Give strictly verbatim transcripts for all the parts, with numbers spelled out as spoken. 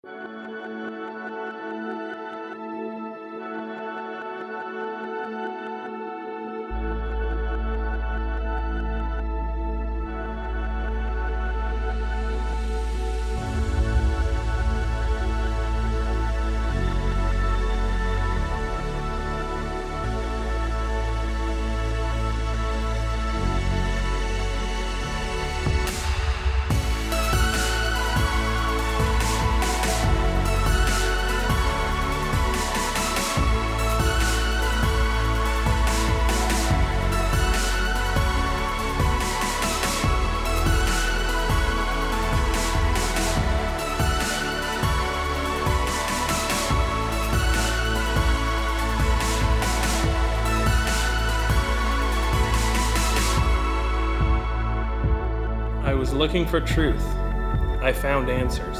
I was looking for truth. I found answers.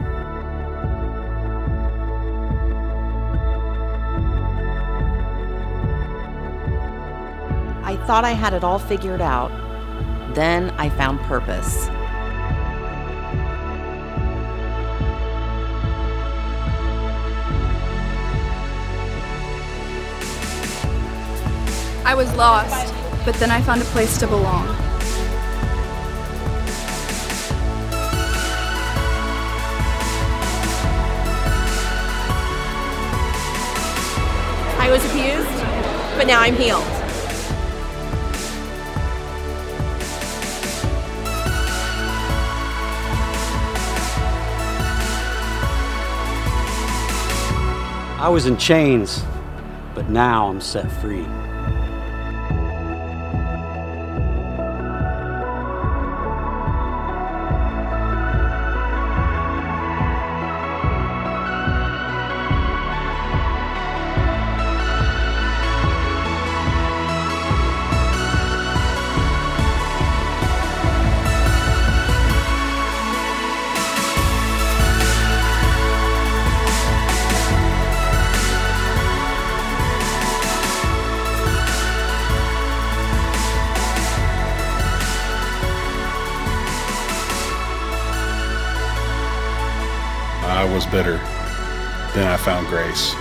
I thought I had it all figured out. Then I found purpose. I was lost, but then I found a place to belong. I was abused, but now I'm healed. I was in chains, but now I'm set free. I was bitter. Then I found grace.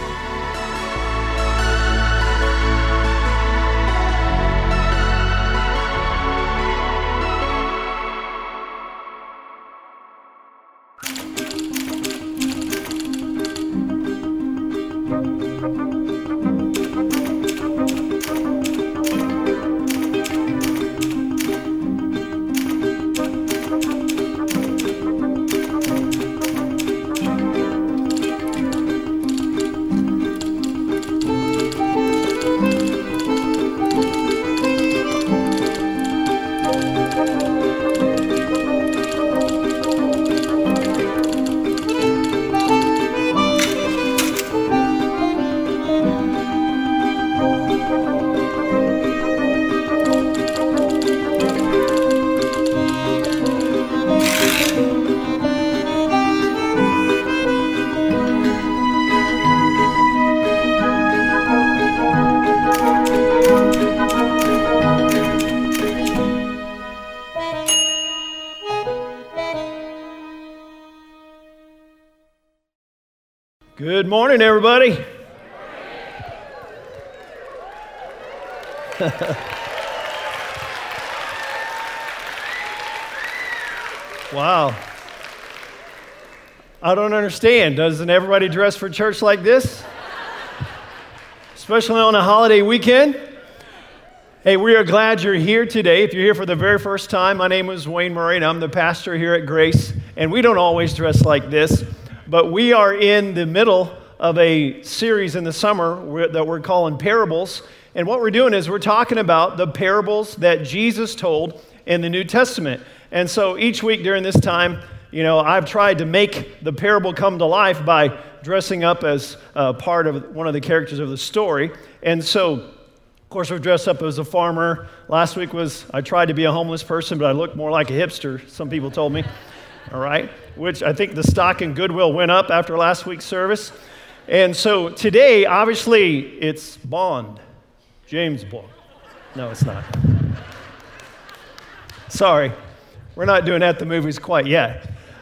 Good morning, everybody. Wow. I don't understand. Doesn't everybody dress for church like this? Especially on a holiday weekend? Hey, we are glad you're here today. If you're here for the very first time, my name is Wayne Murray, and I'm the pastor here at Grace. And we don't always dress like this, but we are in the middle of a series in the summer that we're calling Parables. And what we're doing is we're talking about the parables that Jesus told in the New Testament. And so each week during this time, you know, I've tried to make the parable come to life by dressing up as uh, part of one of the characters of the story. And so, of course, we've dressed up as a farmer. Last week was, I tried to be a homeless person, but I looked more like a hipster, some people told me. All right, which I think the stock in Goodwill went up after last week's service. And so today, obviously, it's Bond, James Bond. No, it's not. Sorry, we're not doing at the movies quite yet.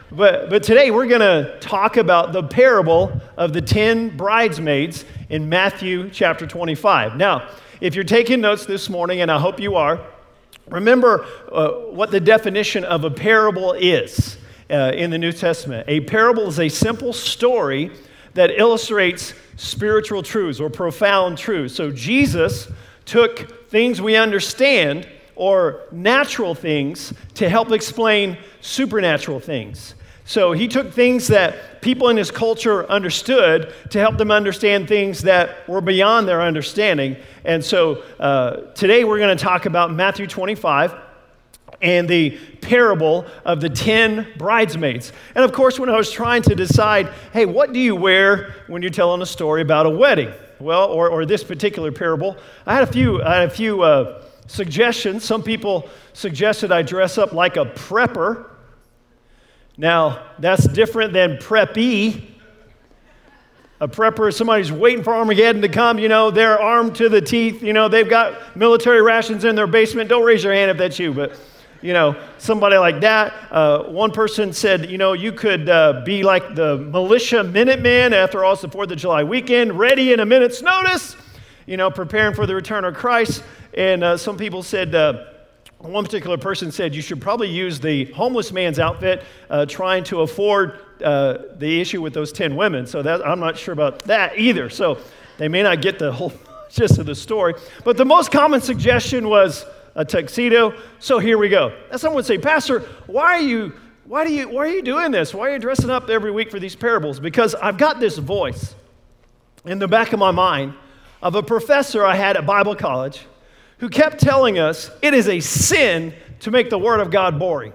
But, but today we're going to talk about the parable of the ten bridesmaids in Matthew chapter twenty-five. Now, if you're taking notes this morning, and I hope you are, remember uh, what the definition of a parable is uh, in the New Testament. A parable is a simple story that illustrates spiritual truths or profound truths. So Jesus took things we understand or natural things to help explain supernatural things. So he took things that people in his culture understood to help them understand things that were beyond their understanding. And so uh, today we're going to talk about Matthew twenty-five and the parable of the ten bridesmaids. And of course, when I was trying to decide, hey, what do you wear when you're telling a story about a wedding? Well, or, or this particular parable, I had a few, I had a few uh, suggestions. Some people suggested I dress up like a prepper. Now, that's different than preppy. A prepper is somebody who's waiting for Armageddon to come. You know, they're armed to the teeth. You know, they've got military rations in their basement. Don't raise your hand if that's you, but, you know, somebody like that. Uh, one person said, you know, you could uh, be like the militia Minutemen. After all, it's the fourth of July weekend, ready in a minute's notice, you know, preparing for the return of Christ. And uh, some people said, uh, one particular person said, you should probably use the homeless man's outfit uh, trying to afford uh, the issue with those ten women. So that, I'm not sure about that either. So they may not get the whole gist of the story. But the most common suggestion was a tuxedo. So here we go. And someone would say, Pastor, why are you, why do you, why are you doing this? Why are you dressing up every week for these parables? Because I've got this voice in the back of my mind of a professor I had at Bible college who kept telling us it is a sin to make the Word of God boring.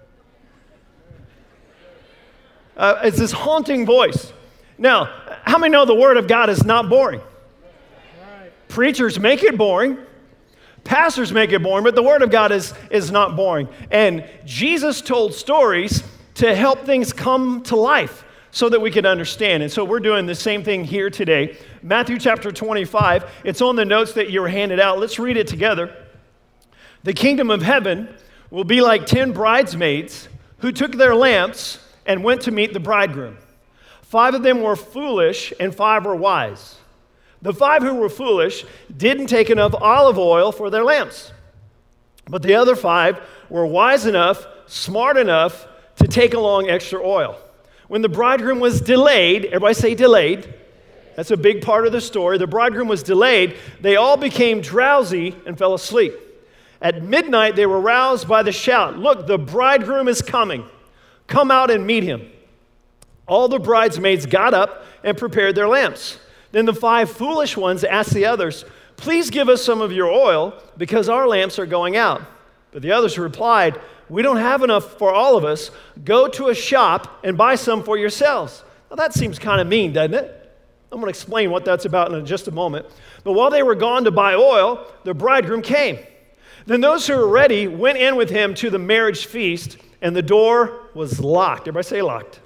Uh, it's this haunting voice. Now, how many know the Word of God is not boring? Right. Preachers make it boring. Pastors make it boring, but the Word of God is, is not boring. And Jesus told stories to help things come to life so that we can understand. And so we're doing the same thing here today. Matthew chapter twenty-five, it's on the notes that you were handed out. Let's read it together. The kingdom of heaven will be like ten bridesmaids who took their lamps and went to meet the bridegroom. Five of them were foolish and five were wise. The five who were foolish didn't take enough olive oil for their lamps. But the other five were wise enough, smart enough to take along extra oil. When the bridegroom was delayed, everybody say delayed. That's a big part of the story. The bridegroom was delayed. They all became drowsy and fell asleep. At midnight, they were roused by the shout, "Look, the bridegroom is coming. Come out and meet him." All the bridesmaids got up and prepared their lamps. Then the five foolish ones asked the others, "Please give us some of your oil because our lamps are going out." But the others replied, "We don't have enough for all of us. Go to a shop and buy some for yourselves." Now that seems kind of mean, doesn't it? I'm going to explain what that's about in just a moment. But while they were gone to buy oil, the bridegroom came. Then those who were ready went in with him to the marriage feast, and the door was locked. Everybody say locked.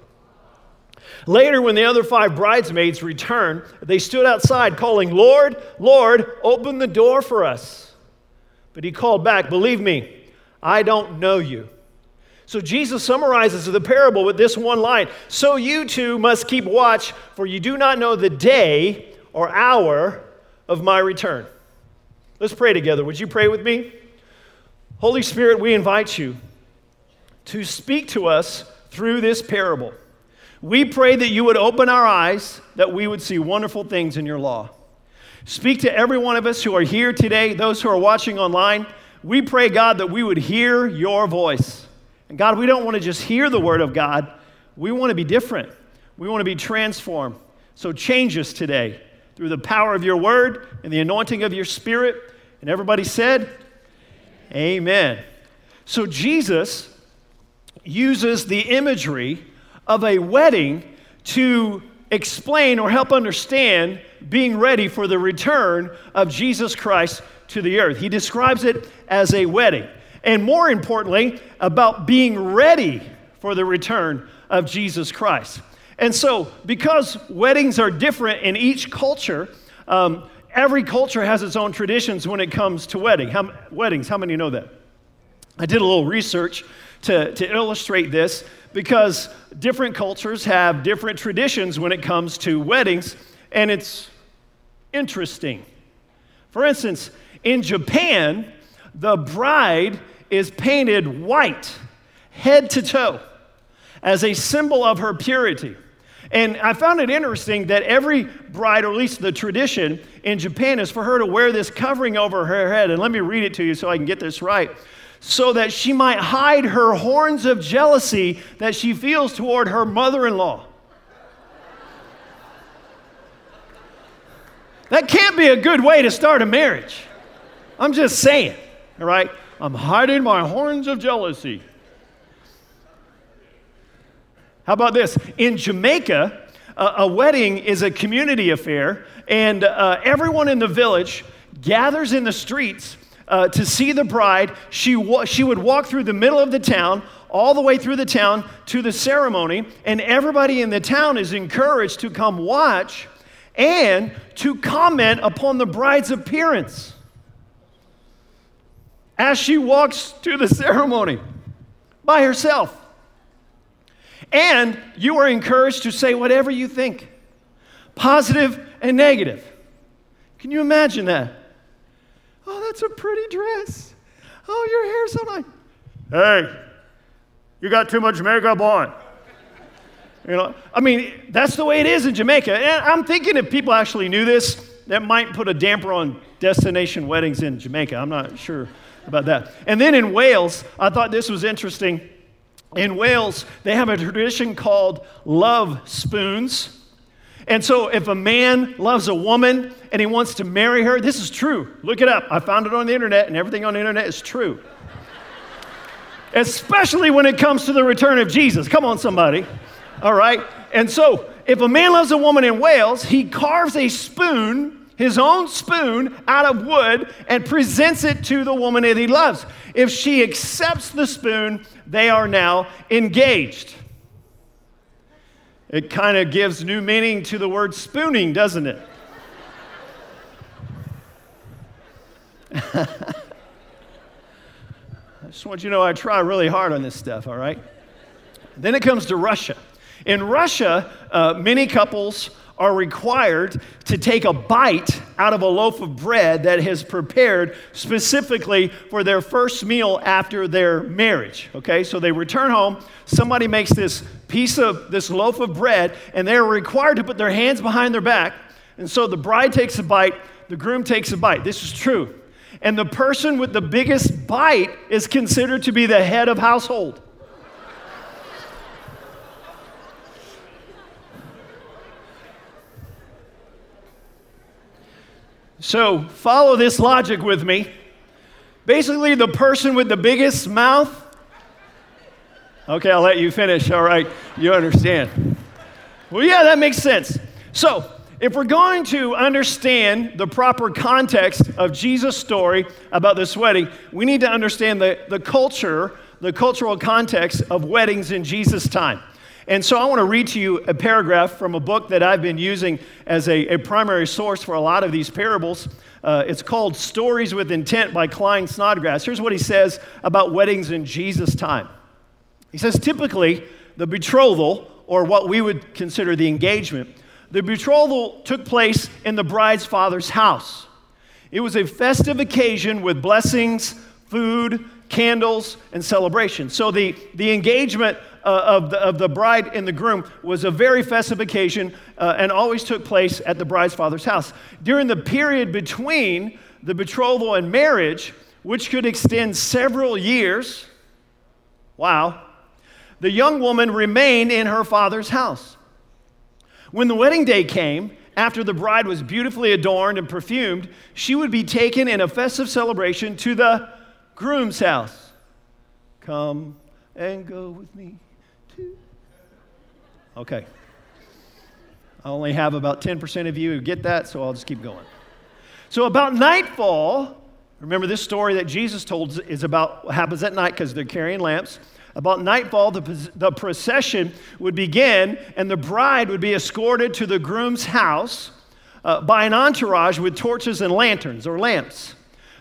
Later, when the other five bridesmaids returned, they stood outside calling, "Lord, Lord, open the door for us." But he called back, "Believe me, I don't know you." So Jesus summarizes the parable with this one line: "So you too must keep watch, for you do not know the day or hour of my return." Let's pray together. Would you pray with me? Holy Spirit, we invite you to speak to us through this parable. We pray that you would open our eyes, that we would see wonderful things in your law. Speak to every one of us who are here today, those who are watching online. We pray, God, that we would hear your voice. And God, we don't want to just hear the word of God. We want to be different. We want to be transformed. So change us today through the power of your word and the anointing of your spirit. And everybody said, amen. So Jesus uses the imagery of a wedding to explain or help understand being ready for the return of Jesus Christ to the earth. He describes it as a wedding. And more importantly, about being ready for the return of Jesus Christ. And so, because weddings are different in each culture, um, every culture has its own traditions when it comes to wedding. How, weddings. How many know that? I did a little research to, to illustrate this because different cultures have different traditions when it comes to weddings, and it's interesting. For instance, in Japan, the bride is painted white, head to toe, as a symbol of her purity. And I found it interesting that every bride, or at least the tradition in Japan, is for her to wear this covering over her head. And let me read it to you so I can get this right. So that she might hide her horns of jealousy that she feels toward her mother-in-law. That can't be a good way to start a marriage. I'm just saying, all right? I'm hiding my horns of jealousy. How about this? In Jamaica, uh, a wedding is a community affair, and uh, everyone in the village gathers in the streets uh, to see the bride. She, wa- she would walk through the middle of the town, all the way through the town to the ceremony, and everybody in the town is encouraged to come watch and to comment upon the bride's appearance as she walks to the ceremony by herself. And you are encouraged to say whatever you think, positive and negative. Can you imagine that? Oh, that's a pretty dress. Oh, your hair's so nice. Hey, you got too much makeup on. You know, I mean, that's the way it is in Jamaica. And I'm thinking if people actually knew this, that might put a damper on destination weddings in Jamaica. I'm not sure about that. And then in Wales, I thought this was interesting. In Wales, they have a tradition called love spoons. And so if a man loves a woman and he wants to marry her, this is true. Look it up. I found it on the internet, and everything on the internet is true. Especially when it comes to the return of Jesus. Come on, somebody. All right? And so if a man loves a woman in Wales, he carves a spoon, his own spoon, out of wood and presents it to the woman that he loves. If she accepts the spoon, they are now engaged. It kind of gives new meaning to the word spooning, doesn't it? I just want you to know I try really hard on this stuff, all right? Then it comes to Russia. In Russia, uh, many couples are required to take a bite out of a loaf of bread that is prepared specifically for their first meal after their marriage, okay? So they return home, somebody makes this piece of, this loaf of bread, and they're required to put their hands behind their back, and so the bride takes a bite, the groom takes a bite. This is true. And the person with the biggest bite is considered to be the head of household. So follow this logic with me. Basically, the person with the biggest mouth. Okay, I'll let you finish. All right, you understand. Well, yeah, that makes sense. So if we're going to understand the proper context of Jesus' story about this wedding, we need to understand the, the culture, the cultural context of weddings in Jesus' time. And so I want to read to you a paragraph from a book that I've been using as a, a primary source for a lot of these parables. Uh, it's called Stories with Intent by Klyne Snodgrass. Here's what he says about weddings in Jesus' time. He says, typically, the betrothal, or what we would consider the engagement, the betrothal took place in the bride's father's house. It was a festive occasion with blessings, food, candles, and celebration. So the, the engagement uh, of, the, of the bride and the groom was a very festive occasion uh, and always took place at the bride's father's house. During the period between the betrothal and marriage, which could extend several years, wow, the young woman remained in her father's house. When the wedding day came, after the bride was beautifully adorned and perfumed, she would be taken in a festive celebration to the groom's house. Come and go with me too. Okay. I only have about ten percent of you who get that, so I'll just keep going. So about nightfall, remember this story that Jesus told is about what happens at night because they're carrying lamps. About nightfall, the, the procession would begin, and the bride would be escorted to the groom's house uh, by an entourage with torches and lanterns or lamps.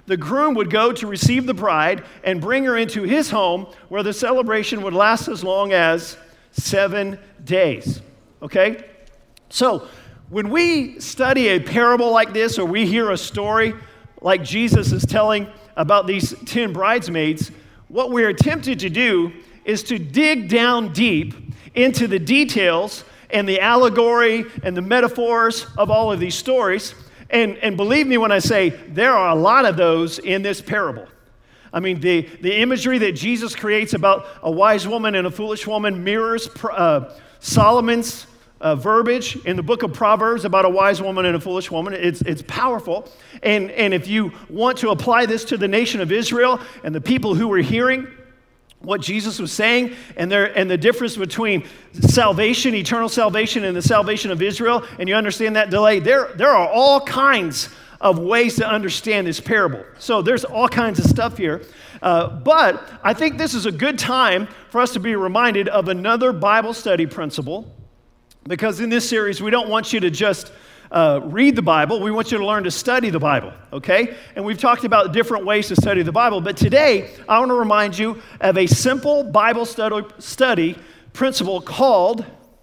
the groom would go to receive the bride and bring her into his home, where the celebration would last as long as seven days. Okay? So, when we study a parable like this, or we hear a story like Jesus is telling about these ten bridesmaids, what we're tempted to do is to dig down deep into the details and the allegory and the metaphors of all of these stories. And, and believe me when I say there are a lot of those in this parable. I mean, the, the imagery that Jesus creates about a wise woman and a foolish woman mirrors uh, Solomon's uh, verbiage in the book of Proverbs about a wise woman and a foolish woman. It's, it's powerful. And, and if you want to apply this to the nation of Israel and the people who were hearing what Jesus was saying, and there and the difference between salvation, eternal salvation, and the salvation of Israel, and you understand that delay, there, there are all kinds of ways to understand this parable. So there's all kinds of stuff here. Uh, but I think this is a good time for us to be reminded of another Bible study principle, because in this series, we don't want you to just Uh, read the Bible. We want you to learn to study the Bible, okay? And we've talked about different ways to study the Bible, but today I want to remind you of a simple Bible study, study principle called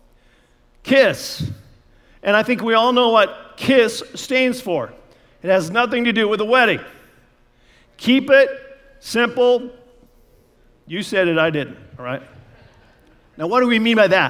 KISS. And I think we all know what KISS stands for. It has nothing to do with the wedding. Keep it simple. You said it, I didn't, all right? Now, what do we mean by that?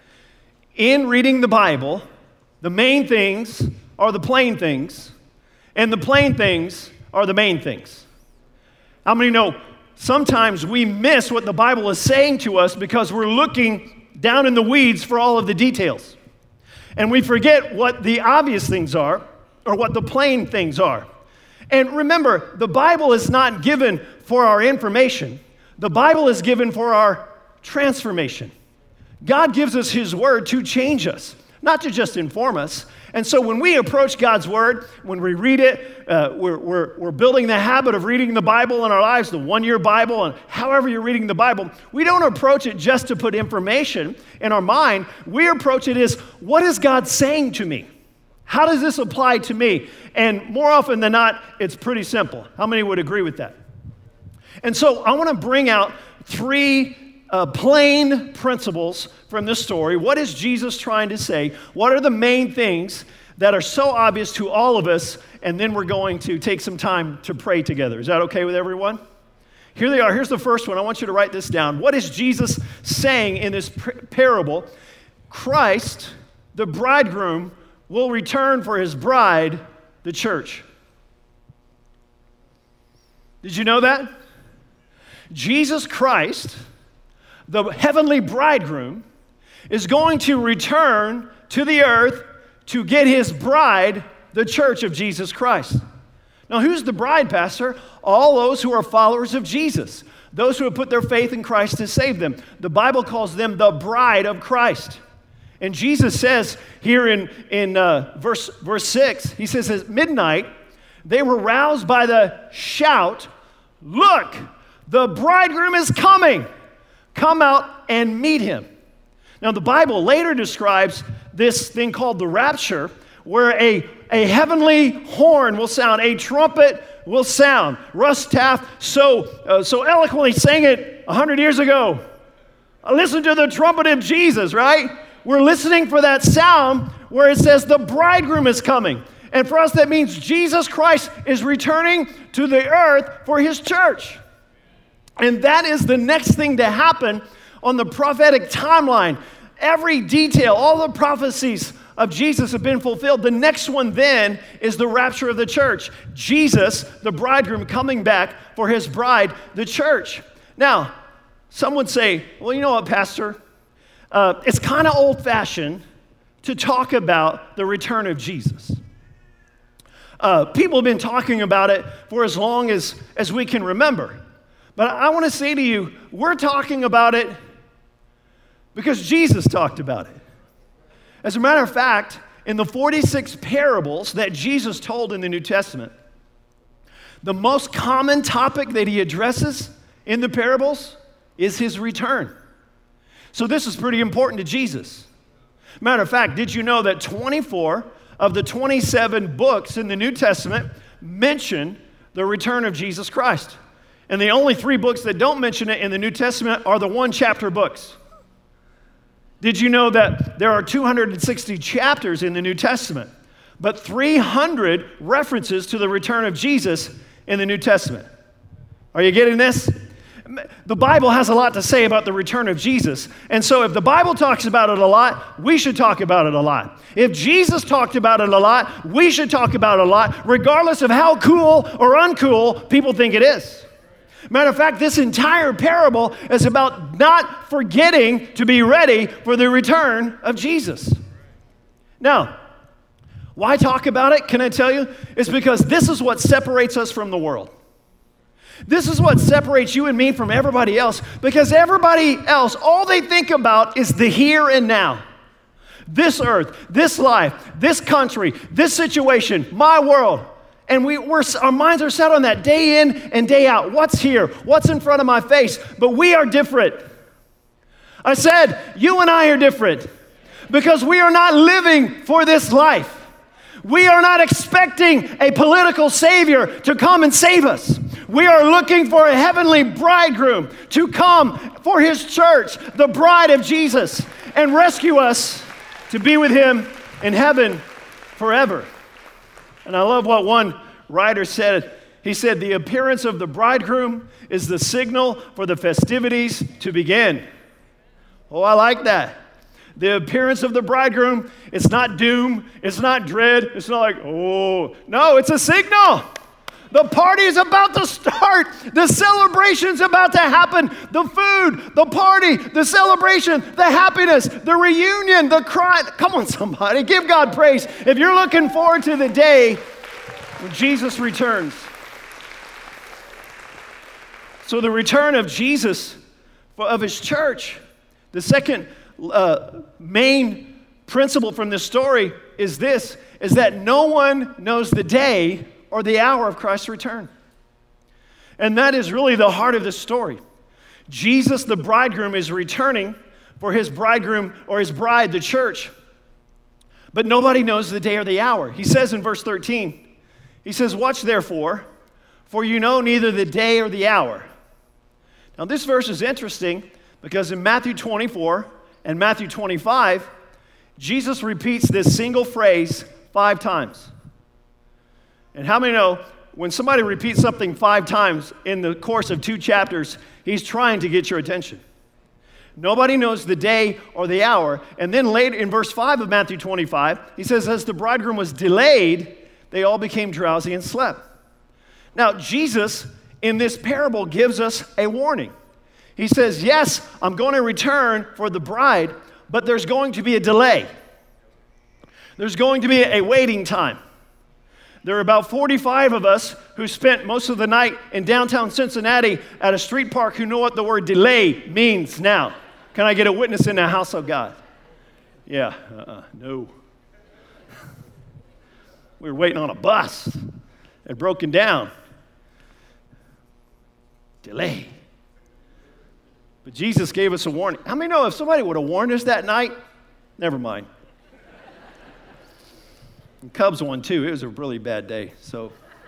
In reading the Bible, the main things are the plain things, and the plain things are the main things. How many know sometimes we miss what the Bible is saying to us because we're looking down in the weeds for all of the details. And we forget what the obvious things are or what the plain things are. And remember, the Bible is not given for our information. The Bible is given for our transformation. God gives us His Word to change us, not to just inform us. And so when we approach God's Word, when we read it, uh, we're, we're, we're building the habit of reading the Bible in our lives, the one-year Bible, and however you're reading the Bible, we don't approach it just to put information in our mind. We approach it as, what is God saying to me? How does this apply to me? And more often than not, it's pretty simple. How many would agree with that? And so I want to bring out three Uh, plain principles from this story. What is Jesus trying to say? What are the main things that are so obvious to all of us? And then we're going to take some time to pray together. Is that okay with everyone? Here they are. Here's the first one. I want you to write this down. What is Jesus saying in this parable? Christ, the bridegroom, will return for his bride, the church. Did you know that? Jesus Christ, the heavenly bridegroom, is going to return to the earth to get his bride, the church of Jesus Christ. Now, who's the bride, Pastor? All those who are followers of Jesus, those who have put their faith in Christ to save them. The Bible calls them the bride of Christ. And Jesus says here in, in uh, verse, verse six, he says, at midnight, they were roused by the shout, "Look, the bridegroom is coming. Come out and meet him." Now, the Bible later describes this thing called the rapture, where a, a heavenly horn will sound, a trumpet will sound. Russ Taff so, uh, so eloquently sang it a hundred years ago. Listen to the trumpet of Jesus, right? We're listening for that sound where it says the bridegroom is coming. And for us, that means Jesus Christ is returning to the earth for his church. And that is the next thing to happen on the prophetic timeline. Every detail, all the prophecies of Jesus have been fulfilled. The next one then is the rapture of the church. Jesus, the bridegroom, coming back for his bride, the church. Now, some would say, well, you know what, Pastor? Uh, it's kind of old-fashioned to talk about the return of Jesus. Uh, people have been talking about it for as long as, as we can remember. But I want to say to you, we're talking about it because Jesus talked about it. As a matter of fact, in the forty-six parables that Jesus told in the New Testament, the most common topic that he addresses in the parables is his return. So this is pretty important to Jesus. Matter of fact, did you know that twenty-four of the twenty-seven books in the New Testament mention the return of Jesus Christ. And the only three books that don't mention it in the New Testament are the one-chapter books. Did you know that there are two hundred sixty chapters in the New Testament, but three hundred references to the return of Jesus in the New Testament? Are you getting this? The Bible has a lot to say about the return of Jesus. And so if the Bible talks about it a lot, we should talk about it a lot. If Jesus talked about it a lot, we should talk about it a lot, regardless of how cool or uncool people think it is. Matter of fact, this entire parable is about not forgetting to be ready for the return of Jesus. Now, why talk about it? Can I tell you? It's because this is what separates us from the world. This is what separates you and me from everybody else, because everybody else, all they think about is the here and now. This earth, this life, this country, this situation, my world. And we, we're, our minds are set on that day in and day out. What's here? What's in front of my face? But we are different. I said, you and I are different because we are not living for this life. We are not expecting a political savior to come and save us. We are looking for a heavenly bridegroom to come for his church, the bride of Jesus, and rescue us to be with him in heaven forever. And I love what one writer said. He said, the appearance of the bridegroom is the signal for the festivities to begin. Oh, I like that. The appearance of the bridegroom, it's not doom, it's not dread, it's not like, oh, no, it's a signal. The party is about to start. The celebration's about to happen. The food, the party, the celebration, the happiness, the reunion, the cry. Come on, somebody, give God praise. If you're looking forward to the day when Jesus returns. So the return of Jesus, of his church, the second uh, main principle from this story is this, is that no one knows the day or the hour of Christ's return. And that is really the heart of this story. Jesus, the bridegroom, is returning for his bridegroom or his bride, the church. But nobody knows the day or the hour. He says in verse thirteen, he says, watch therefore, for you know neither the day or the hour. Now this verse is interesting because in Matthew twenty-four and Matthew twenty-five, Jesus repeats this single phrase five times. And how many know when somebody repeats something five times in the course of two chapters, he's trying to get your attention? Nobody knows the day or the hour. And then later in verse five of Matthew twenty-five, he says, as the bridegroom was delayed, they all became drowsy and slept. Now, Jesus in this parable gives us a warning. He says, yes, I'm going to return for the bride, but there's going to be a delay. There's going to be a waiting time. There are about forty-five of us who spent most of the night in downtown Cincinnati at a street park who know what the word delay means now. Can I get a witness in the house of God? Yeah, uh-uh, no. We were waiting on a bus. It had broken down. Delay. But Jesus gave us a warning. How many know if somebody would have warned us that night? Never mind. And Cubs won too. It was a really bad day. So,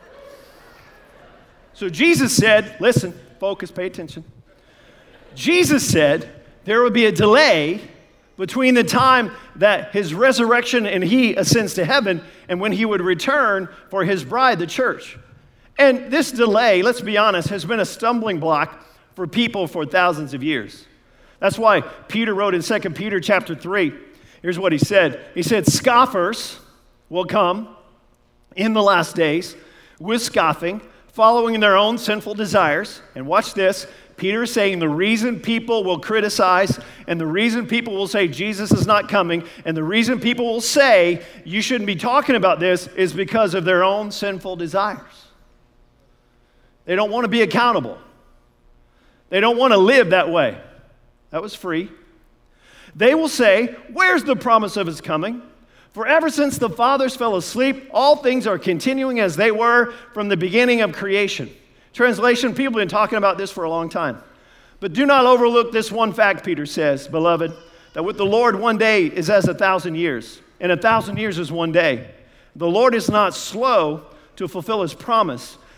so Jesus said, listen, focus, pay attention. Jesus said there would be a delay between the time that his resurrection and he ascends to heaven and when he would return for his bride, the church. And this delay, let's be honest, has been a stumbling block for people for thousands of years. That's why Peter wrote in Second Peter chapter three, here's what he said. He said, scoffers will come in the last days with scoffing, following their own sinful desires. And watch this. Peter is saying the reason people will criticize and the reason people will say Jesus is not coming and the reason people will say you shouldn't be talking about this is because of their own sinful desires. They don't want to be accountable. They don't want to live that way. That was free. They will say, where's the promise of his coming? For ever since the fathers fell asleep, all things are continuing as they were from the beginning of creation. Translation, people have been talking about this for a long time. But do not overlook this one fact, Peter says, beloved, that with the Lord one day is as a thousand years, and a thousand years is one day. The Lord is not slow to fulfill his promise,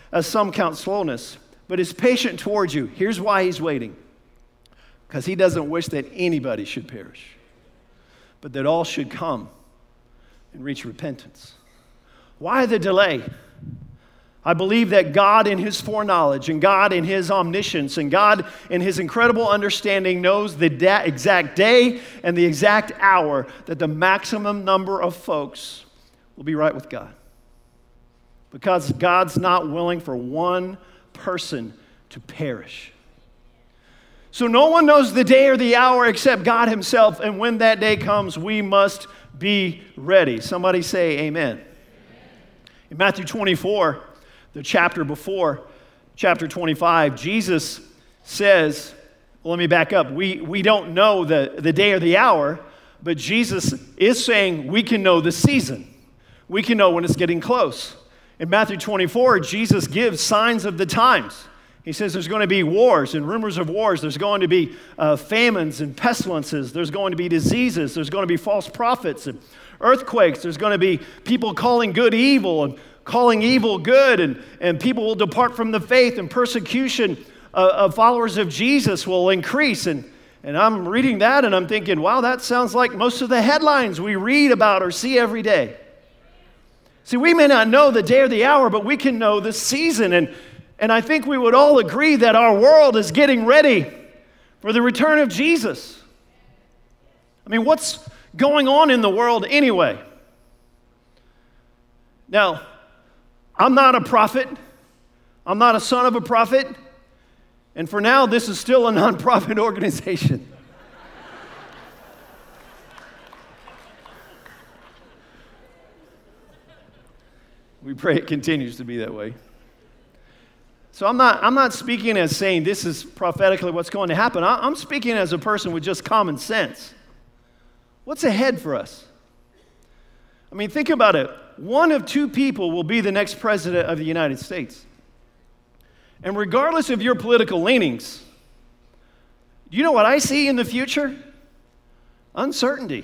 as some count slowness, but is patient towards you. Here's why he's waiting. Because he doesn't wish that anybody should perish, but that all should come and reach repentance. Why the delay? I believe that God in his foreknowledge and God in his omniscience and God in his incredible understanding knows the da- exact day and the exact hour that the maximum number of folks will be right with God. Because God's not willing for one person to perish. So no one knows the day or the hour except God himself, and when that day comes, we must be ready. Somebody say amen. Amen. In Matthew twenty-four, the chapter before, chapter twenty-five, Jesus says, well, let me back up. We, we don't know the, the day or the hour, but Jesus is saying we can know the season. We can know when it's getting close. In Matthew twenty-four, Jesus gives signs of the times. He says there's going to be wars and rumors of wars. There's going to be uh, famines and pestilences. There's going to be diseases. There's going to be false prophets and earthquakes. There's going to be people calling good evil and calling evil good. And, and people will depart from the faith, and persecution uh, of followers of Jesus will increase. And, and I'm reading that and I'm thinking, wow, that sounds like most of the headlines we read about or see every day. See, we may not know the day or the hour, but we can know the season. And And I think we would all agree that our world is getting ready for the return of Jesus. I mean, what's going on in the world anyway? Now, I'm not a prophet. I'm not a son of a prophet. And for now, this is still a nonprofit organization. We pray it continues to be that way. So I'm not, I'm not speaking as saying this is prophetically what's going to happen. I'm speaking as a person with just common sense. What's ahead for us? I mean, think about it. One of two people will be the next president of the United States. And regardless of your political leanings, do you know what I see in the future? Uncertainty.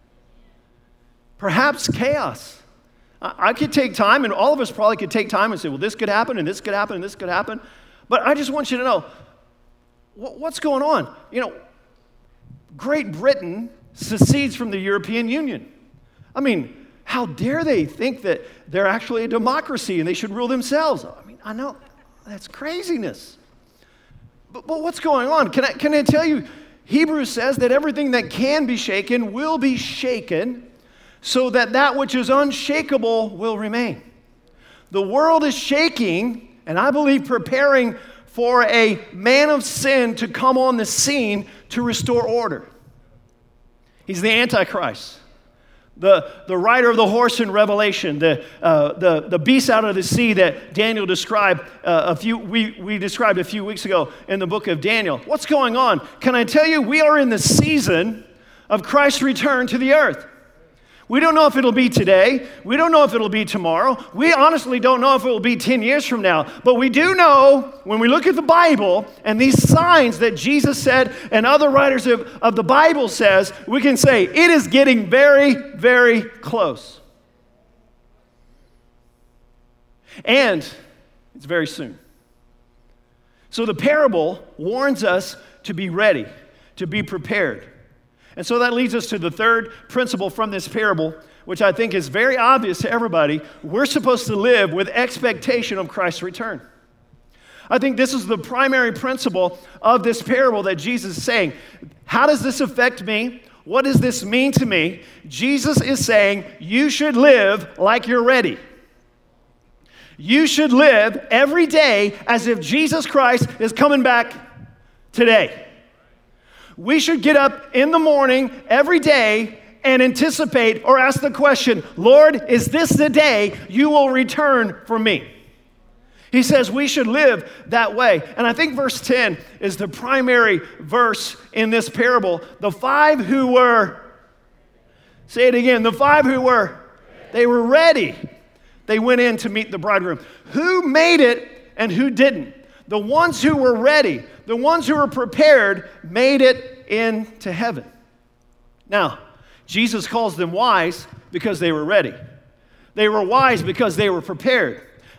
Perhaps chaos. I could take time, and all of us probably could take time and say, well, this could happen, and this could happen, and this could happen. But I just want you to know, what's going on? You know, Great Britain secedes from the European Union. I mean, how dare they think that they're actually a democracy and they should rule themselves? I mean, I know, that's craziness. But, but what's going on? Can I, can I tell you, Hebrews says that everything that can be shaken will be shaken, so that that which is unshakable will remain. The world is shaking, and I believe preparing for a man of sin to come on the scene to restore order. He's the Antichrist, the, the rider of the horse in Revelation, the, uh, the, the beast out of the sea that Daniel described uh, a few, we, we described a few weeks ago in the book of Daniel. What's going on? Can I tell you, we are in the season of Christ's return to the earth. We don't know if it'll be today. We don't know if it'll be tomorrow. We honestly don't know if it will be ten years from now. But we do know, when we look at the Bible and these signs that Jesus said and other writers of, of the Bible says, we can say it is getting very, very close. And it's very soon. So the parable warns us to be ready, to be prepared. And so that leads us to the third principle from this parable, which I think is very obvious to everybody. We're supposed to live with expectation of Christ's return. I think this is the primary principle of this parable that Jesus is saying. How does this affect me? What does this mean to me? Jesus is saying you should live like you're ready. You should live every day as if Jesus Christ is coming back today. We should get up in the morning every day and anticipate or ask the question, Lord, is this the day you will return for me? He says we should live that way. And I think verse ten is the primary verse in this parable. The five who were, say it again, the five who were, they were ready. They went in to meet the bridegroom. Who made it and who didn't? The ones who were ready, the ones who were prepared, made it into heaven. Now, Jesus calls them wise because they were ready. They were wise because they were prepared.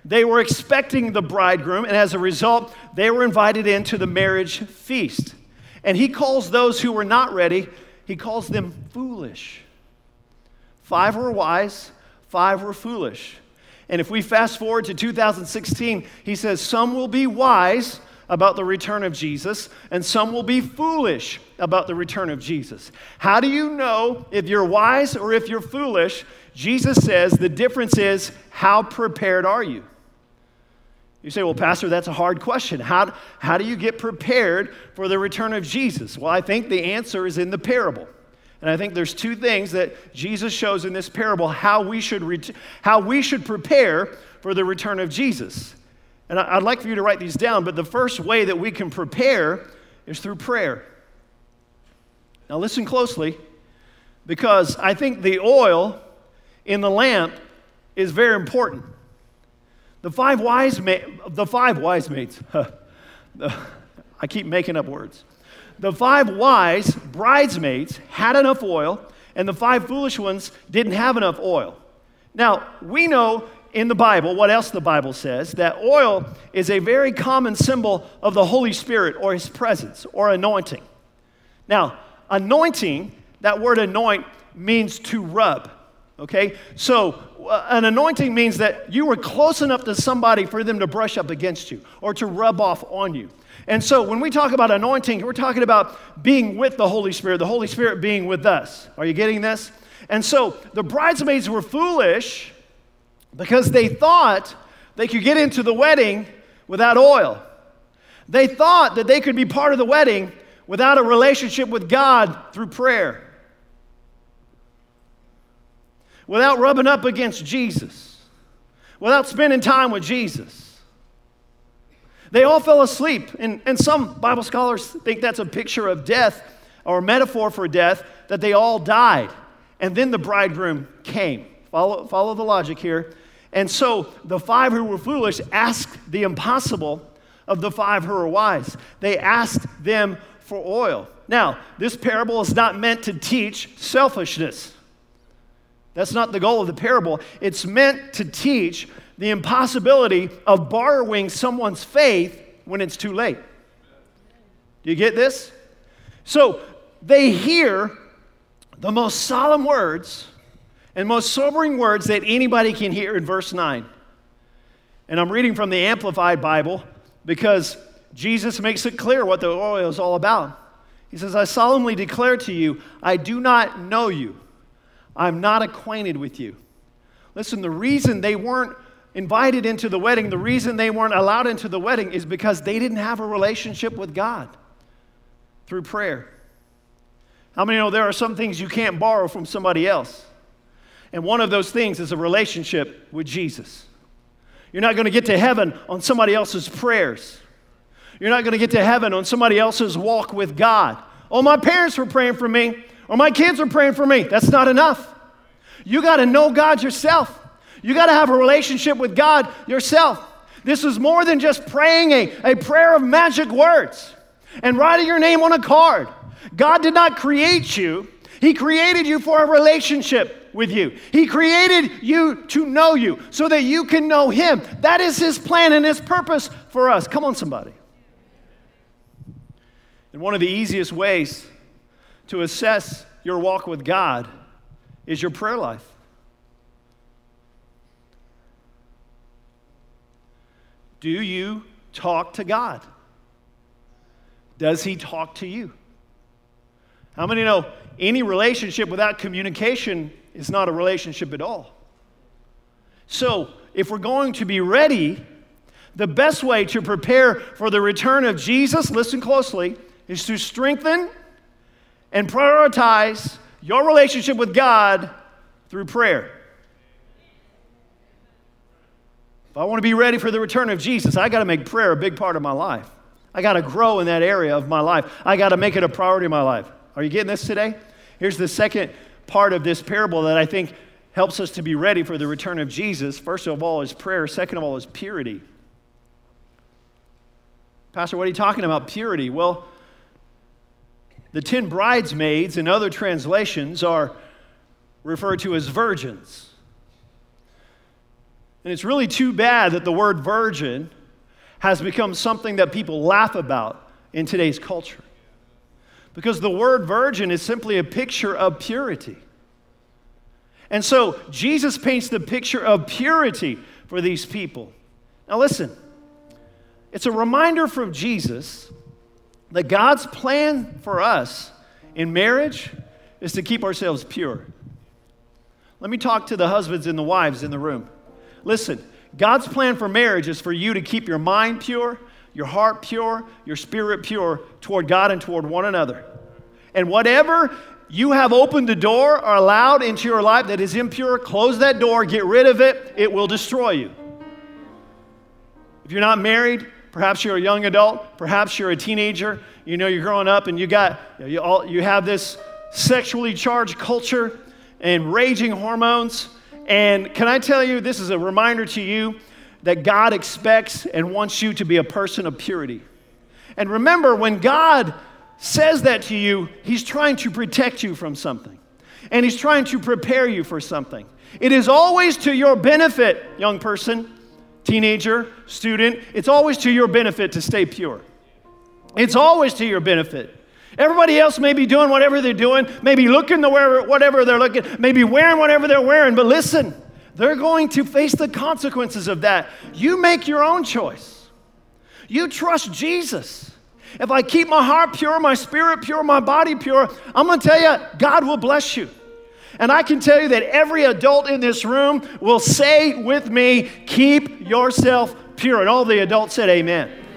They were expecting the bridegroom, and as a result, they were invited into the marriage feast. And he calls those who were not ready, he calls them foolish. Five were wise, five were foolish. And if we fast forward to two thousand sixteen, he says some will be wise about the return of Jesus, and some will be foolish about the return of Jesus. How do you know if you're wise or if you're foolish? Jesus says the difference is, how prepared are you? You say, well, Pastor, that's a hard question. How, how do you get prepared for the return of Jesus? Well, I think the answer is in the parable. And I think there's two things that Jesus shows in this parable how we should, ret- how we should prepare for the return of Jesus. And I'd like for you to write these down, but the first way that we can prepare is through prayer. Now listen closely, because I think the oil in the lamp is very important. The five wise ma- the five wise maids, I keep making up words. The five wise bridesmaids had enough oil, and the five foolish ones didn't have enough oil. Now, we know in the Bible, what else the Bible says, that oil is a very common symbol of the Holy Spirit or His presence or anointing. Now, anointing, that word anoint means to rub, okay? So, uh, an anointing means that you were close enough to somebody for them to brush up against you or to rub off on you. And so, when we talk about anointing, we're talking about being with the Holy Spirit, the Holy Spirit being with us. Are you getting this? And so, the bridesmaids were foolish because they thought they could get into the wedding without oil. They thought that they could be part of the wedding without a relationship with God through prayer, without rubbing up against Jesus, without spending time with Jesus. They all fell asleep, and, and some Bible scholars think that's a picture of death or a metaphor for death, that they all died, and then the bridegroom came. Follow, follow the logic here. And so the five who were foolish asked the impossible of the five who were wise. They asked them for oil. Now, this parable is not meant to teach selfishness. That's not the goal of the parable. It's meant to teach the impossibility of borrowing someone's faith when it's too late. Do you get this? So they hear the most solemn words and most sobering words that anybody can hear in verse nine. And I'm reading from the Amplified Bible because Jesus makes it clear what the oil is all about. He says, I solemnly declare to you, I do not know you. I'm not acquainted with you. Listen, the reason they weren't invited into the wedding, the reason they weren't allowed into the wedding is because they didn't have a relationship with God through prayer. How many know there are some things you can't borrow from somebody else? And one of those things is a relationship with Jesus. You're not going to get to heaven on somebody else's prayers. You're not going to get to heaven on somebody else's walk with God. Oh, my parents were praying for me, or my kids were praying for me. That's not enough. You got to know God yourself. You got to have a relationship with God yourself. This is more than just praying a, a prayer of magic words and writing your name on a card. God did not create you. He created you for a relationship with you. He created you to know you so that you can know Him. That is His plan and His purpose for us. Come on, somebody. And one of the easiest ways to assess your walk with God is your prayer life. Do you talk to God? Does He talk to you? How many know any relationship without communication is not a relationship at all? So, if we're going to be ready, the best way to prepare for the return of Jesus, listen closely, is to strengthen and prioritize your relationship with God through prayer. If I want to be ready for the return of Jesus, I got to make prayer a big part of my life. I got to grow in that area of my life. I got to make it a priority in my life. Are you getting this today? Here's the second part of this parable that I think helps us to be ready for the return of Jesus. First of all is prayer. Second of all is purity. Pastor, what are you talking about, purity? Well, the ten bridesmaids in other translations are referred to as virgins. And it's really too bad that the word virgin has become something that people laugh about in today's culture. Because the word virgin is simply a picture of purity. And so Jesus paints the picture of purity for these people. Now listen, it's a reminder from Jesus that God's plan for us in marriage is to keep ourselves pure. Let me talk to the husbands and the wives in the room. Listen, God's plan for marriage is for you to keep your mind pure, your heart pure, your spirit pure toward God and toward one another. And whatever you have opened the door or allowed into your life that is impure, close that door, get rid of it. It will destroy you. If you're not married, perhaps you're a young adult, perhaps you're a teenager, you know you're growing up and you got you, all, you have this sexually charged culture and raging hormones. And can I tell you, this is a reminder to you that God expects and wants you to be a person of purity. And remember, when God says that to you, He's trying to protect you from something. And He's trying to prepare you for something. It is always to your benefit, young person, teenager, student. It's always to your benefit to stay pure. It's always to your benefit. Everybody else may be doing whatever they're doing, maybe looking to wear whatever they're looking, maybe wearing whatever they're wearing, but listen, they're going to face the consequences of that. You make your own choice. You trust Jesus. If I keep my heart pure, my spirit pure, my body pure, I'm going to tell you, God will bless you. And I can tell you that every adult in this room will say with me, keep yourself pure. And all the adults said amen. Amen.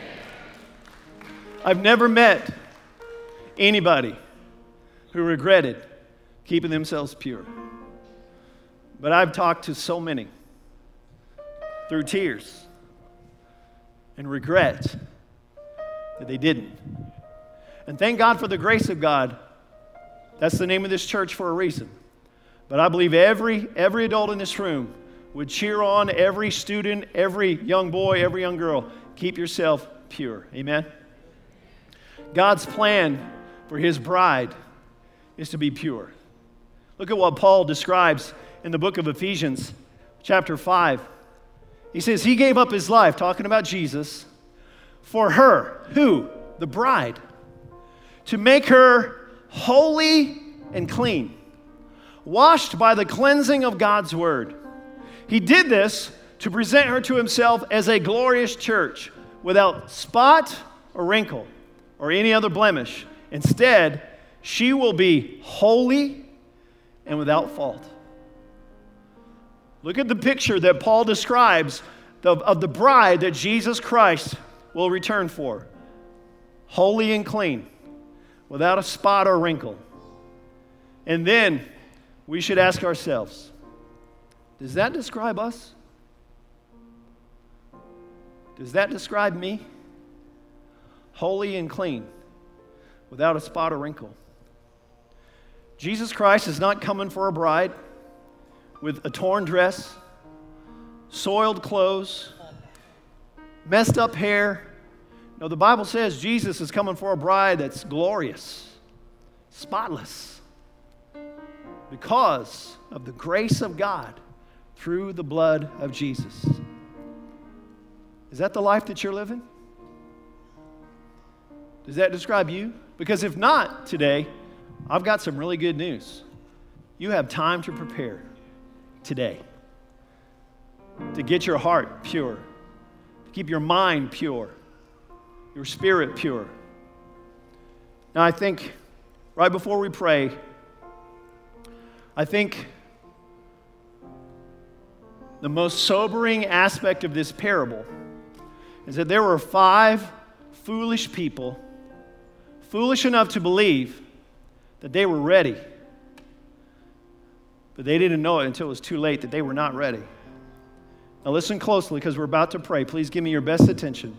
I've never met anybody who regretted keeping themselves pure. But I've talked to so many through tears and regret that they didn't. And thank God for the grace of God. That's the name of this church for a reason. But I believe every, every adult in this room would cheer on every student, every young boy, every young girl. Keep yourself pure. Amen? God's plan for His bride is to be pure. Look at what Paul describes in the book of Ephesians, chapter five. He says, He gave up His life, talking about Jesus, for her, who? The bride, to make her holy and clean, washed by the cleansing of God's word. He did this to present her to Himself as a glorious church, without spot or wrinkle or any other blemish. Instead, she will be holy and without fault. Look at the picture that Paul describes of the bride that Jesus Christ will return for. Holy and clean, without a spot or wrinkle. And then we should ask ourselves, does that describe us? Does that describe me? Holy and clean, without a spot or wrinkle. Jesus Christ is not coming for a bride with a torn dress, soiled clothes, messed up hair. No, the Bible says Jesus is coming for a bride that's glorious, spotless, because of the grace of God through the blood of Jesus. Is that the life that you're living? Does that describe you? Because if not today, I've got some really good news. You have time to prepare today to get your heart pure, to keep your mind pure, your spirit pure. Now, I think right before we pray, I think the most sobering aspect of this parable is that there were five foolish people, foolish enough to believe that they were ready, but they didn't know it until it was too late that they were not ready. Now listen closely, because we're about to pray. Please give me your best attention.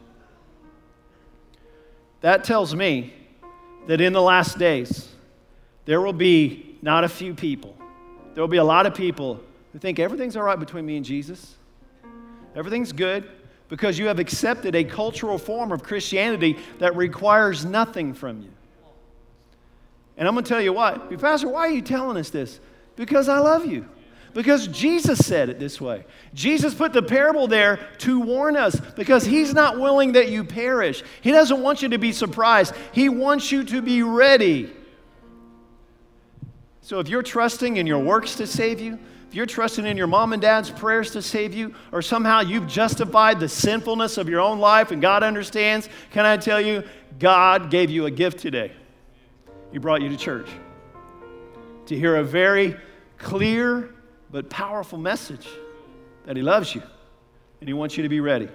That tells me that in the last days, there will be not a few people. There will be a lot of people who think everything's all right between me and Jesus. Everything's good, because you have accepted a cultural form of Christianity that requires nothing from you. And I'm going to tell you what, Pastor, why are you telling us this? Because I love you. Because Jesus said it this way. Jesus put the parable there to warn us because he's not willing that you perish. He doesn't want you to be surprised. He wants you to be ready. So if you're trusting in your works to save you, if you're trusting in your mom and dad's prayers to save you, or somehow you've justified the sinfulness of your own life and God understands, can I tell you, God gave you a gift today. He brought you to church to hear a very clear but powerful message that he loves you and he wants you to be ready.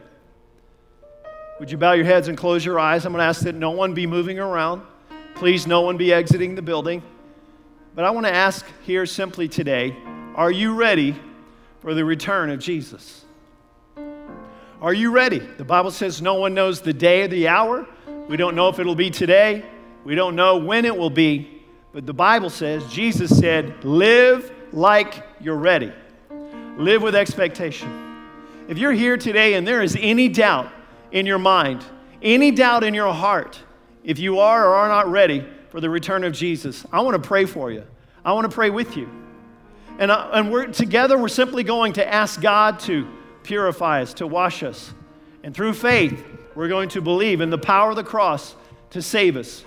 Would you bow your heads and close your eyes? I'm going to ask that no one be moving around. Please, no one be exiting the building. But I want to ask here simply today, are you ready for the return of Jesus? Are you ready? The Bible says no one knows the day or the hour. We don't know if it'll be today. We don't know when it will be. But the Bible says, Jesus said, live like you're ready. Live with expectation. If you're here today and there is any doubt in your mind, any doubt in your heart, if you are or are not ready for the return of Jesus, I want to pray for you. I want to pray with you. And, I, and we're together, we're simply going to ask God to purify us, to wash us. And through faith, we're going to believe in the power of the cross to save us,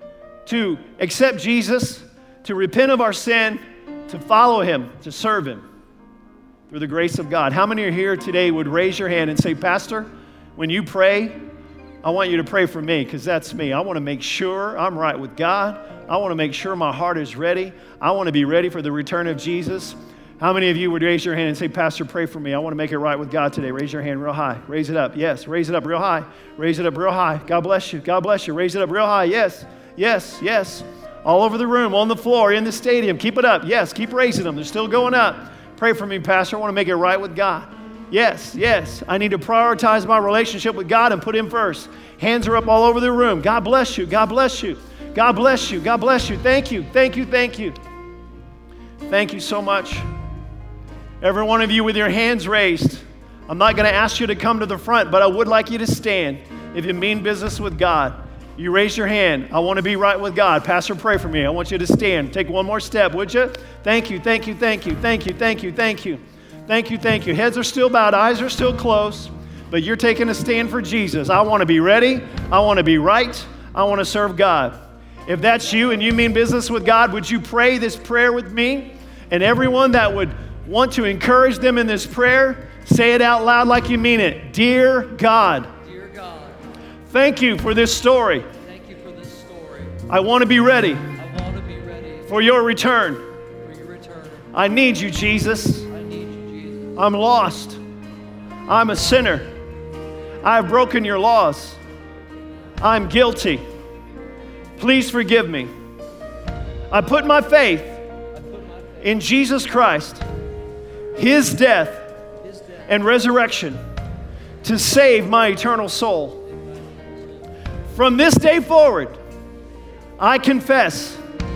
to accept Jesus, to repent of our sin, to follow him, to serve him through the grace of God. How many are here today would raise your hand and say, Pastor, when you pray, I want you to pray for me because that's me. I want to make sure I'm right with God. I want to make sure my heart is ready. I want to be ready for the return of Jesus. How many of you would raise your hand and say, Pastor, pray for me. I want to make it right with God today. Raise your hand real high. Raise it up. Yes. Raise it up real high. Raise it up real high. God bless you. God bless you. Raise it up real high. Yes. Yes. Yes. All over the room, on the floor, in the stadium. Keep it up. Yes. Keep raising them. They're still going up. Pray for me, Pastor. I want to make it right with God. Yes, yes. I need to prioritize my relationship with God and put him first. Hands are up all over the room. God bless you. God bless you. God bless you. God bless you. Thank you. Thank you. Thank you. Thank you so much. Every one of you with your hands raised, I'm not going to ask you to come to the front, but I would like you to stand if you mean business with God. You raise your hand. I want to be right with God. Pastor, pray for me. I want you to stand. Take one more step, would you? Thank you. Thank you. Thank you. Thank you. Thank you. Thank you. Thank you, thank you. Heads are still bowed, eyes are still closed, but you're taking a stand for Jesus. I want to be ready. I want to be right. I want to serve God. If that's you and you mean business with God, would you pray this prayer with me? And everyone that would want to encourage them in this prayer, say it out loud like you mean it. Dear God, Dear God, thank you for this story. Thank you for this story. I want to be ready. I want to be ready for your return. For your return. I need you, Jesus. I'm lost. I'm a sinner. I've broken your laws. I'm guilty. Please forgive me. I put my faith in Jesus Christ, his death and resurrection to save my eternal soul. From this day forward, I confess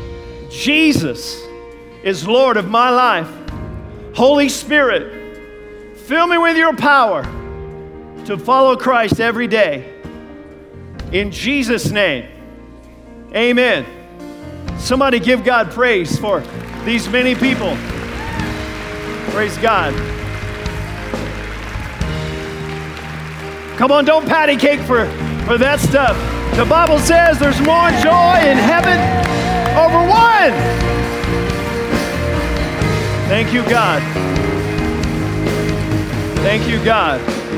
Jesus is Lord of my life. Holy Spirit, fill me with your power to follow Christ every day. In Jesus' name, amen. Somebody give God praise for these many people. Praise God. Come on, don't patty cake for, for that stuff. The Bible says there's more joy in heaven over one. Thank you, God. Thank you, God.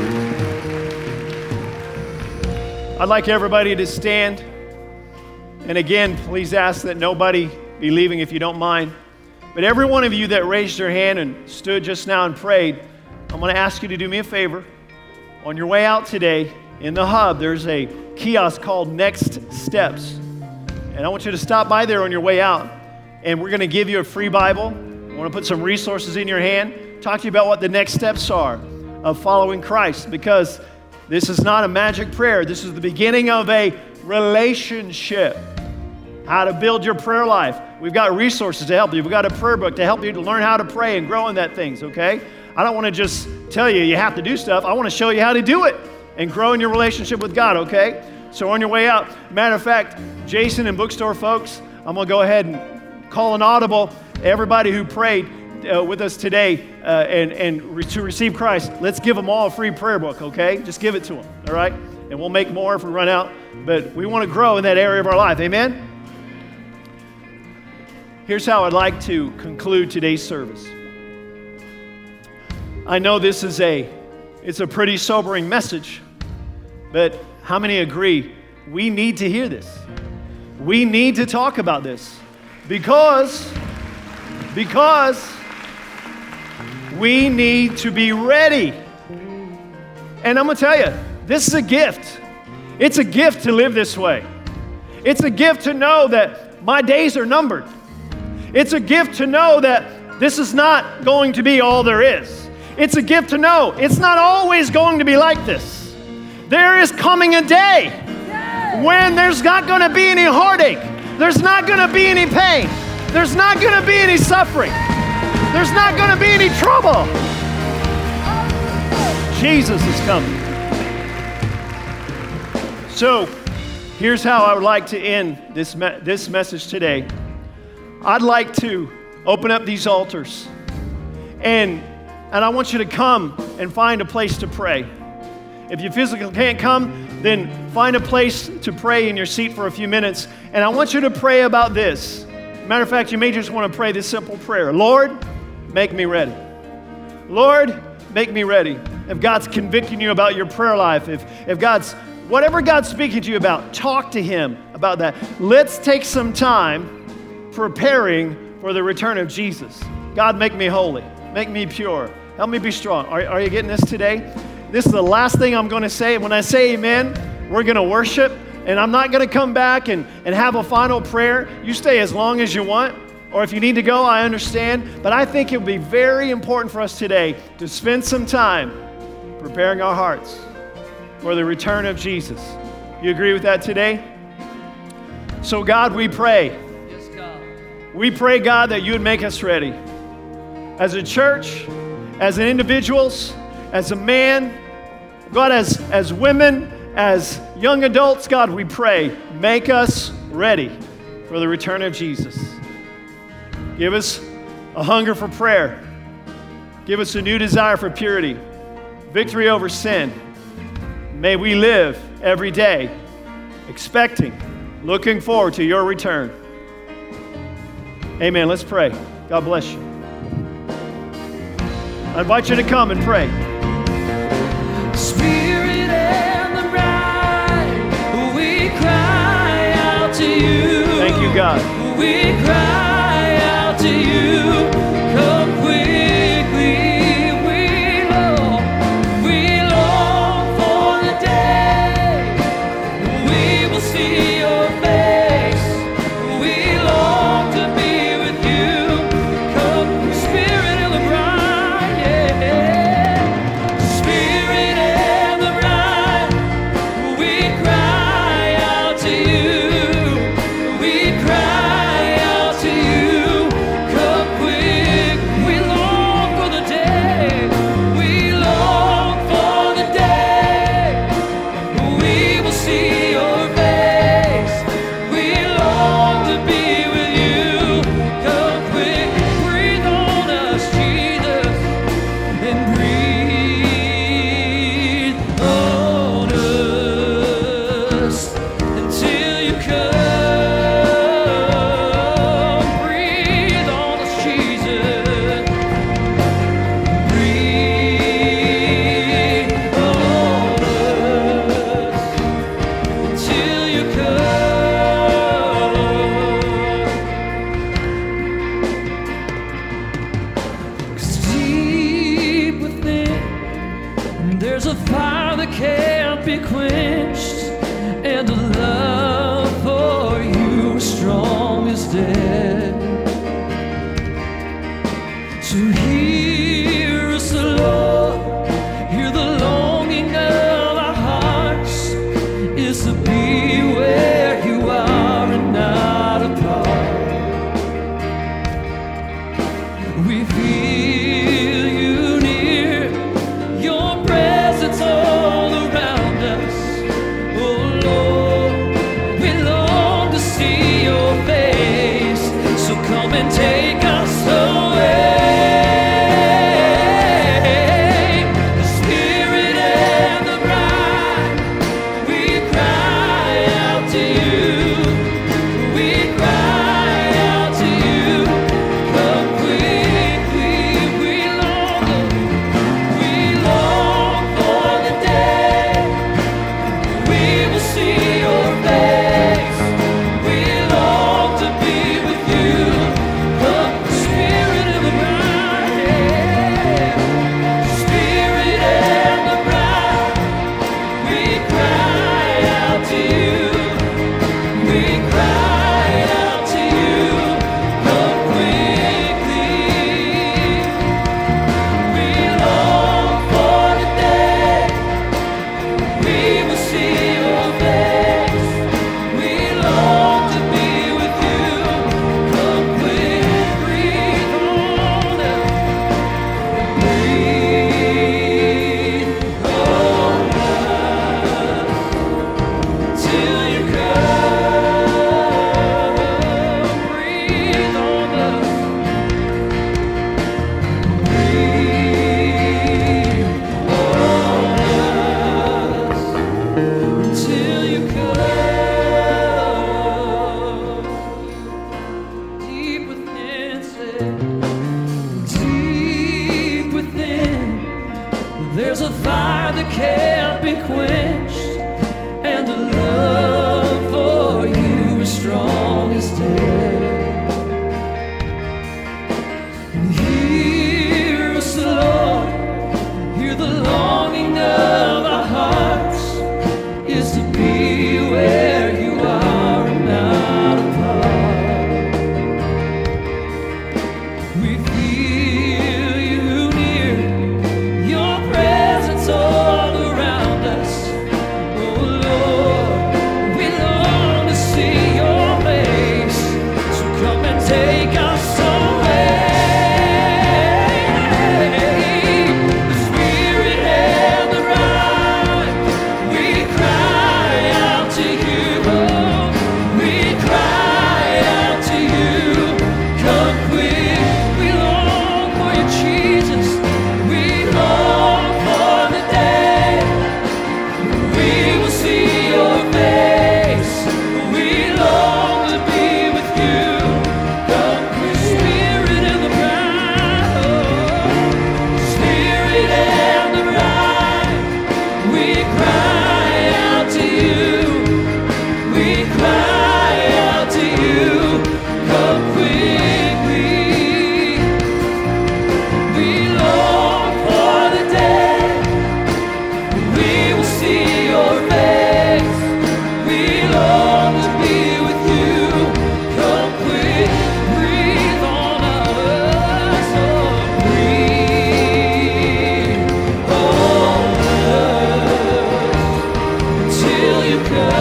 I'd like everybody to stand. And again, please ask that nobody be leaving if you don't mind. But every one of you that raised your hand and stood just now and prayed, I'm going to ask you to do me a favor. On your way out today, in the hub, there's a kiosk called Next Steps. And I want you to stop by there on your way out. And we're going to give you a free Bible. I want to put some resources in your hand. Talk to you about what the next steps are of following Christ, because this is not a magic prayer. This is the beginning of a relationship. How to build your prayer life. We've got resources to help you. We've got a prayer book to help you to learn how to pray and grow in that things, okay? I don't want to just tell you you have to do stuff. I want to show you how to do it and grow in your relationship with God, okay? So on your way out, matter of fact, Jason and bookstore folks, I'm going to go ahead and call an audible. Everybody who prayed, uh, with us today uh, and, and re- to receive Christ, let's give them all a free prayer book, okay? Just give it to them, all right? And we'll make more if we run out. But we want to grow in that area of our life, amen? Here's how I'd like to conclude today's service. I know this is a, it's a pretty sobering message, but how many agree we need to hear this? We need to talk about this because, because we need to be ready. And I'm going to tell you, this is a gift. It's a gift to live this way. It's a gift to know that my days are numbered. It's a gift to know that this is not going to be all there is. It's a gift to know it's not always going to be like this. There is coming a day when there's not going to be any heartache. There's not going to be any pain. There's not going to be any suffering. There's not going to be any trouble. Jesus is coming. So, here's how I would like to end this, me- this message today. I'd like to open up these altars, and, and I want you to come and find a place to pray. If you physically can't come, then find a place to pray in your seat for a few minutes, and I want you to pray about this. Matter of fact, you may just want to pray this simple prayer. Lord, make me ready. Lord, make me ready. If God's convicting you about your prayer life, if, if God's, whatever God's speaking to you about, talk to Him about that. Let's take some time preparing for the return of Jesus. God, make me holy. Make me pure. Help me be strong. Are, are you getting this today? This is the last thing I'm going to say. When I say amen, we're going to worship, and I'm not going to come back and, and have a final prayer. You stay as long as you want, or if you need to go, I understand. But I think it would be very important for us today to spend some time preparing our hearts for the return of Jesus. You agree with that today? So God, we pray. Yes, God. We pray, God, that you would make us ready. As a church, as an individuals, as a man, God, as, as women, as young adults, God, we pray, make us ready for the return of Jesus. Give us a hunger for prayer. Give us a new desire for purity, victory over sin. May we live every day expecting, looking forward to your return. Amen. Let's pray. God bless you. I invite you to come and pray. Spirit and the bride, we cry out to you. Thank you, God. We cry out to you. Come quickly. We long, we long for the day we will see your face. We long to be with you. Come, Spirit and the bride, yeah. Spirit and the bride, we cry out to you. We cry out to you. Come quick. We long for the day. We long for the day we will see your face. We long to be with you. Come quick. Breathe on us, Jesus, and breathe on us until you come. Breathe on us, Jesus. Breathe on us until you come. 'Cause deep within, there's a fire that can't be quenched, and a love for you strong as dead. So hear us, Lord, hear the longing of our hearts is to be where you are and not apart. We feel you near, your presence all around us. There's a fire that can't be quenched, and the love for you is strong as day. And hear us, Lord, hear the longing of our hearts is to be where you are and not apart. We feel you near, your presence all around us. Oh Lord, we long to see your face, so come and take us away. The Spirit and the bride, we cry out to you. We cry out to you. Come quick, we long for you, Jesus. We long for the day we will see your face. We long to be with you. Come quick, Spirit and the bride, oh, Spirit and the bride, we cry out to you. We cry out to you. Come quickly. We long for the day we will see your face. We long to be with you. Come quick, breathe on us, oh, breathe on us till you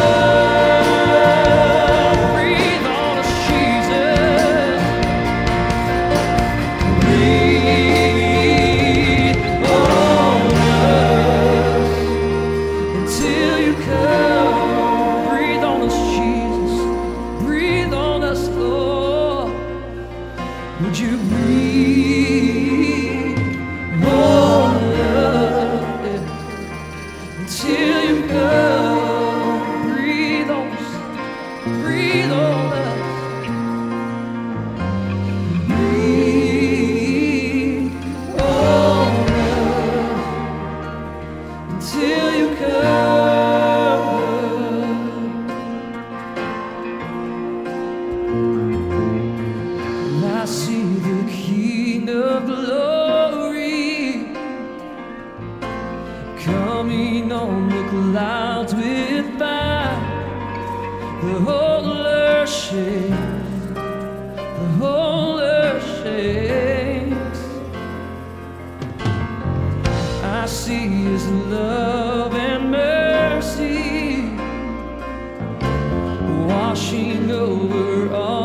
come. Breathe on us, Jesus. Breathe on us until you come. Breathe on us, Jesus. Breathe on us, Lord. Would you breathe on us until you come? Breathe on us. Breathe on us. Breathe on us until you come. And I see the King of glory coming on the clouds with fire. The whole earth shakes, the whole earth shakes. I see his love and mercy washing over all